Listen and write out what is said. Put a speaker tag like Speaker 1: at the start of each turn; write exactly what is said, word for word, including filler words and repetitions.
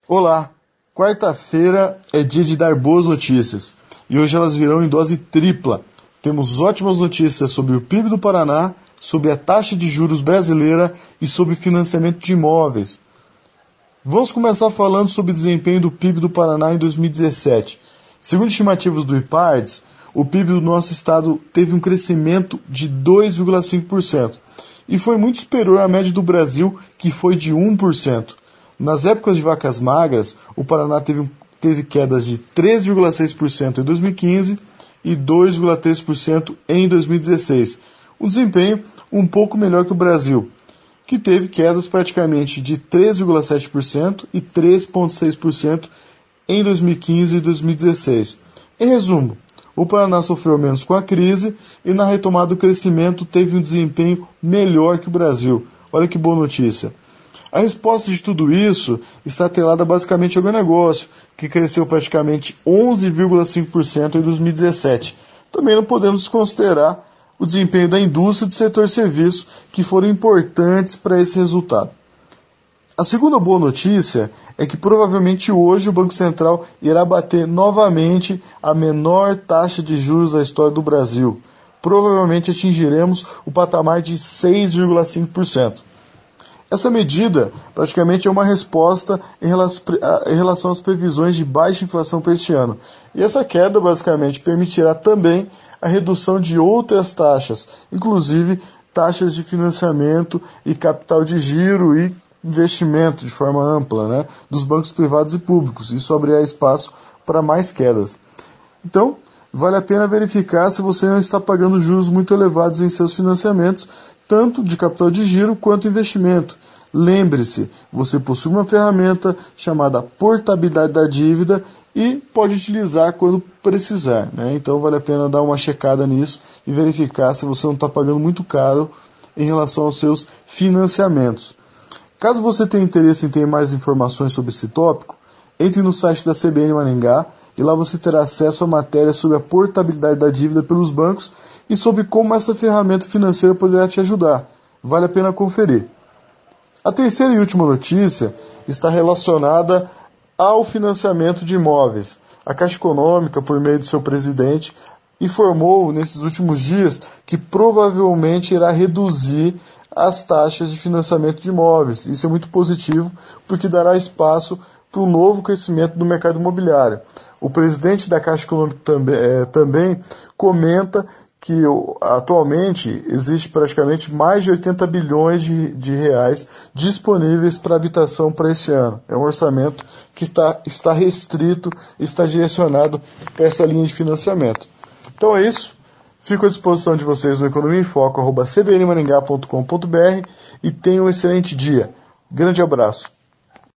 Speaker 1: Olá, quarta-feira é dia de dar boas notícias e hoje elas virão em dose tripla. Temos ótimas notícias sobre o P I B do Paraná, sobre a taxa de juros brasileira e sobre financiamento de imóveis. Vamos começar falando sobre o desempenho do P I B do Paraná em dois mil e dezessete. Segundo estimativas do IPARDS, o P I B do nosso estado teve um crescimento de dois vírgula cinco por cento e foi muito superior à média do Brasil, que foi de um por cento. Nas épocas de vacas magras, o Paraná teve, teve quedas de três vírgula seis por cento em dois mil e quinze e dois vírgula três por cento em dois mil e dezesseis. Um desempenho um pouco melhor que o Brasil, que teve quedas praticamente de três vírgula sete por cento e três vírgula seis por cento em dois mil e quinze e dois mil e dezesseis. Em resumo, o Paraná sofreu menos com a crise e na retomada do crescimento teve um desempenho melhor que o Brasil. Olha que boa notícia. A resposta de tudo isso está atrelada basicamente ao agronegócio, que cresceu praticamente onze vírgula cinco por cento em dois mil e dezessete. Também não podemos desconsiderar o desempenho da indústria e do setor serviço, que foram importantes para esse resultado. A segunda boa notícia é que provavelmente hoje o Banco Central irá bater novamente a menor taxa de juros da história do Brasil. Provavelmente atingiremos o patamar de seis vírgula cinco por cento. Essa medida praticamente é uma resposta em relação às previsões de baixa inflação para este ano. E essa queda basicamente permitirá também a redução de outras taxas, inclusive taxas de financiamento e capital de giro e investimento de forma ampla, né, dos bancos privados e públicos. Isso abrirá espaço para mais quedas. Então, vale a pena verificar se você não está pagando juros muito elevados em seus financiamentos, tanto de capital de giro quanto investimento. Lembre-se, você possui uma ferramenta chamada portabilidade da dívida e pode utilizar quando precisar, né? Então vale a pena dar uma checada nisso e verificar se você não está pagando muito caro em relação aos seus financiamentos. Caso você tenha interesse em ter mais informações sobre esse tópico, entre no site da C B N Maringá e lá você terá acesso a matérias sobre a portabilidade da dívida pelos bancos e sobre como essa ferramenta financeira poderá te ajudar. Vale a pena conferir. A terceira e última notícia está relacionada ao financiamento de imóveis. A Caixa Econômica, por meio do seu presidente, informou nesses últimos dias que provavelmente irá reduzir as taxas de financiamento de imóveis. Isso é muito positivo, porque dará espaço para um novo crescimento do mercado imobiliário. O presidente da Caixa Econômica também, é, também comenta que atualmente existe praticamente mais de oitenta bilhões de, de reais disponíveis para habitação para este ano. É um orçamento que está, está restrito, está direcionado para essa linha de financiamento. Então é isso. Fico à disposição de vocês no economia em foco arroba c b n maringá ponto com ponto b r e tenham um excelente dia. Grande abraço.